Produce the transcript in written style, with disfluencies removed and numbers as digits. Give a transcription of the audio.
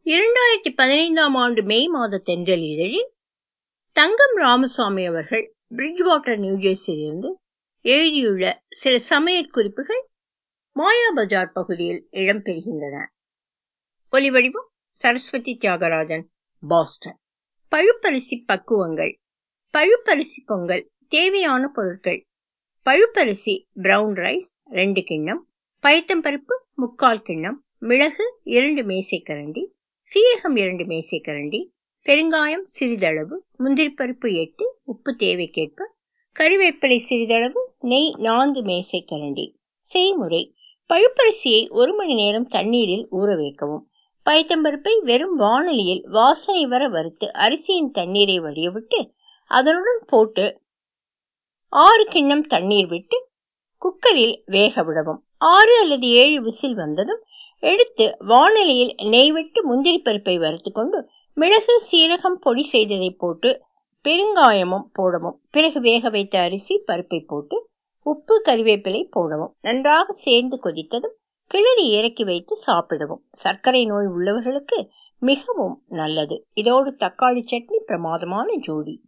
2015ஆம் ஆண்டு மே மாத தென்றல் இதழில் தங்கம் ராமசாமி அவர்கள் பிரிட்ஜ்வாட்டர் நியூஜெர்சியிலிருந்து எழுதியுள்ள சில சமையல் குறிப்புகள் மாயா பஜார் பகுதியில் இடம்பெறுகின்றன. ஒலிவடிவம் சரஸ்வதி தியாகராஜன், பாஸ்டன். பழுப்பரிசி பக்குவங்கள். பழுப்பரிசி பொங்கல். தேவையான பொருட்கள்: பழுப்பரிசி பிரவுன் ரைஸ் 2 கிண்ணம், பயத்தம்பருப்பு 3/4 கிண்ணம், மிளகு 2 மேசைக்கரண்டி, சீரகம் 2 மேசைக்கரண்டி, பெருங்காயம் சிறிதளவு, முந்திரிப்பருப்பு 8, உப்பு தேவைக்கேற்ப, கறிவேப்பிலை சிறிதளவு, நெய் 4 மேசைக்கரண்டி. செய்முறை: பழுப்பரிசியை 1 மணி நேரம் தண்ணீரில் ஊற வைக்கவும். பயத்தம்பருப்பை வெறும் வாணலியில் வாசனை வர வறுத்து அரிசியின் தண்ணீரை வடியவிட்டு அதனுடன் போட்டு 6 கிண்ணம் தண்ணீர் விட்டு குக்கரில் வேக விடவும். 6 அல்லது 7 விசில் வந்ததும் எடுத்து வாணலியில் நெய் விட்டு முந்திரி பருப்பை வறுத்து கொண்டு மிளகு சீரகம் பொடி செய்ததை போட்டு பெருங்காயமும் போடவும். பிறகு வேக வைத்த அரிசி பருப்பை போட்டு உப்பு கறிவேப்பிலை போடவும். நன்றாக சேர்ந்து கொதித்ததும் கிளறி இறக்கி வைத்து சாப்பிடவும். சர்க்கரை நோய் உள்ளவர்களுக்கு மிகவும் நல்லது. இதோடு தக்காளி சட்னி பிரமாதமான ஜோடி.